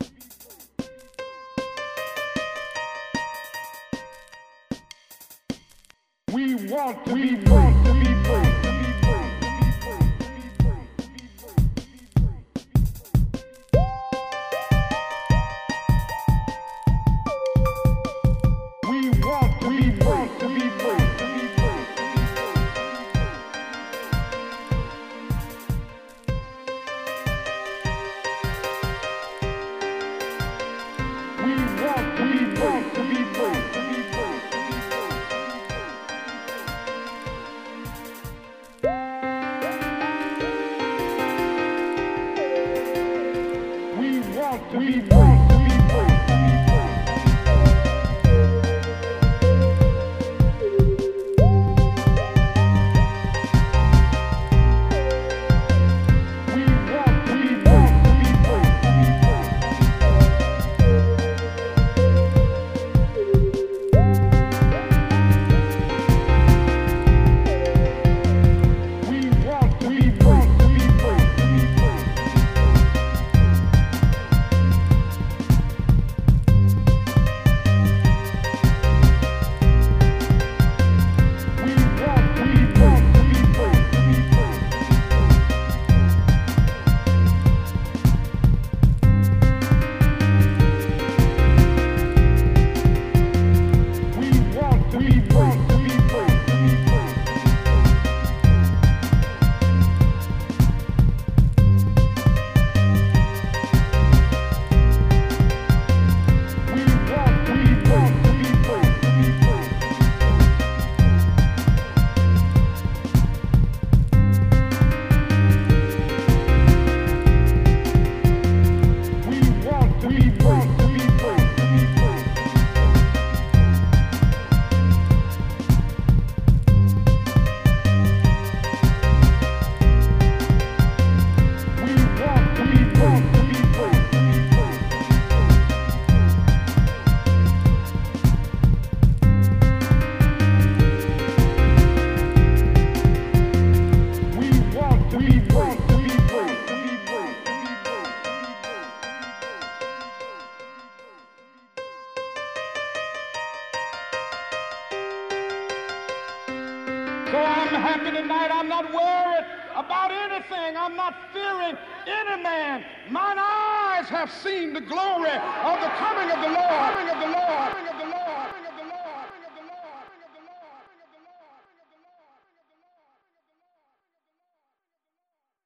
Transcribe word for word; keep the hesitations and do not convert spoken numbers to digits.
We want to be free. To be free. We want to be free. To be free. We want to be free. To be free. To be free, to be free. We want to be free, to be free. We want to be free. So I'm happy tonight. I'm not worried about anything. I'm not fearing any man. Mine eyes have seen the glory of the coming of the Lord. Coming of the Lord.